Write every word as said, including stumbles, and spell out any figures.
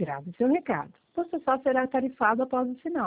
Grave seu recado. Você só será tarifado após o sinal.